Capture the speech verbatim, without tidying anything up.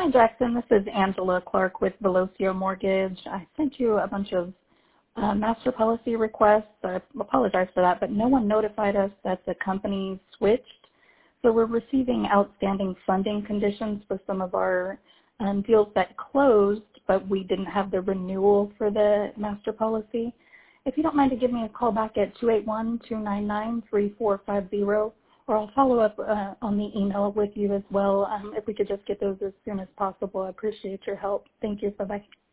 Hi, Jackson. This is Angela Clark with Velocio Mortgage. I sent you a bunch of uh, master policy requests. I apologize for that, but no one notified us that the company switched. So we're receiving outstanding funding conditions for some of our um, deals that closed, but we didn't have the renewal for the master policy. If you don't mind to give me a call back at two eight one, two nine nine, three four five zero, or I'll follow up uh, on the email with you as well. Um, if we could just get those as soon as possible, I appreciate your help. Thank you. Bye-bye.